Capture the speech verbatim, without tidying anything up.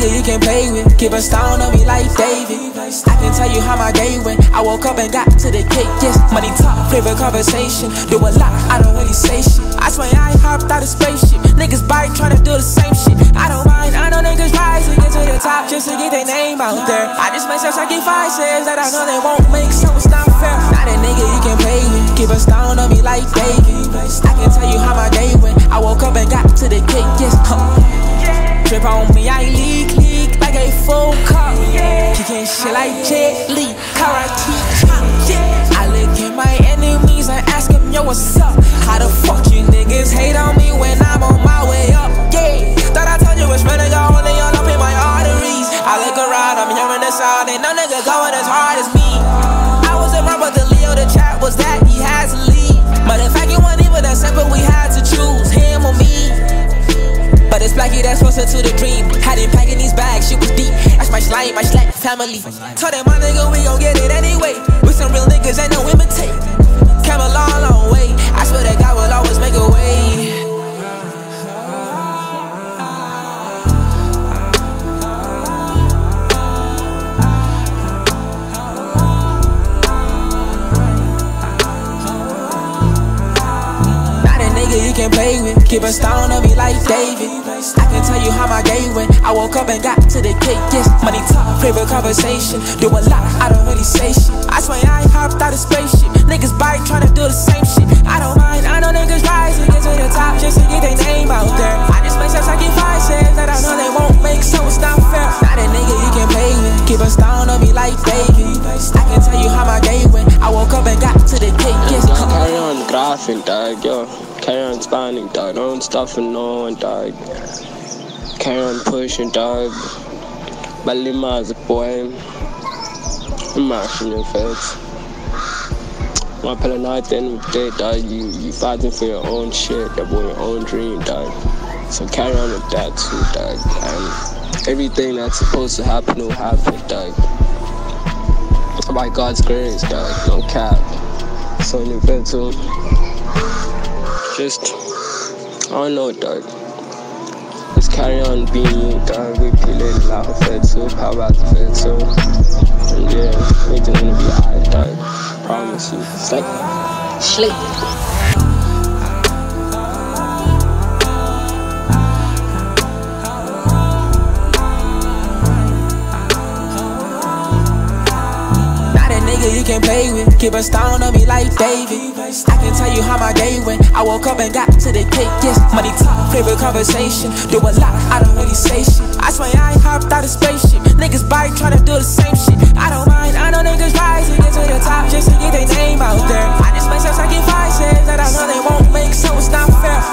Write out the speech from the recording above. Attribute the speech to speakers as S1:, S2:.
S1: nigga you can play with. Keep a stone on me like David. I can tell you how my day went. I woke up and got to the cake, yes. Money talk, favorite conversation. Do a lot, I don't really say shit. I swear I hopped out of spaceship. Niggas bite tryna do the same shit. I don't mind, I know niggas rise to get to the top just to get their name out there. I just make sense like if I says that I know they won't make, so it's not fair. Not a nigga you can play with. Keep a stone on me like David. I can tell you how my day went. I woke up and got to the cake, yes. Huh. Trip on me, I leak, leak like a full car. Kicking shit like Jet Li, karate chop, yeah. I look at my enemies and ask them, yo, what's up? How the fuck you niggas hate on me when I'm on my way up, yeah. Thought I told you it's better, y'all only all up in my arteries. I look around, I'm hearing the sound, and no nigga going as hard as me. I was around, but the Leo, the chat was that he has to leave. But in fact, it wasn't even that simple, we had to choose him or me. But it's Blackie that's closer to the dream. Had him packing these bags, shit was deep. That's my slime, my slack family. Told that my nigga we gon' get it anyway. With some real niggas ain't no imitate. Came a long, long way. I swear that God will always make a way. You can play with, keep a stone on me like David. I can tell you how my day went. I woke up and got to the cake, yes. Money talk, favorite conversation. Do a lot, I don't really say shit. I swear I hopped out of spaceship. Niggas bite tryna do the same shit. I don't mind, I know niggas rise to get to the top just to get their name out there. I just make sense like if I says that I know they won't make, so it's not fair. Not a nigga you can play with, keep a stone on me like David. I can tell you how my day went. I woke up and got to the cake, yes.
S2: Carry on graphing, dog, yo. Carry on spanning, dog. Don't stop for no one, dog. Carry on pushing, dog. Balima's a boy. I'm mashing your face. My plan at the end of the day, dog. You, you fighting for your own shit, that boy, your own dream, dog. So carry on with that too, dog. And everything that's supposed to happen will happen, dog. By God's grace, dog. No cap. So in the bed too. Just, I don't know, dog. Just carry on being you, dog. We feeling like a fed too, how about the fed too? And yeah, we're just gonna be alright, dog. Promise you. It's like sleep.
S1: You can play with, keep a stone on me like David. I can tell you how my day went. I woke up and got to the cake, yes. Money talk, favorite conversation. Do a lot, I don't really say shit. I swear I hopped out of spaceship. Niggas bite tryna do the same shit. I don't mind, I know niggas rise to get to the top just to get their name out there. I just make sense like if I says that I know they won't make, so it's not fair.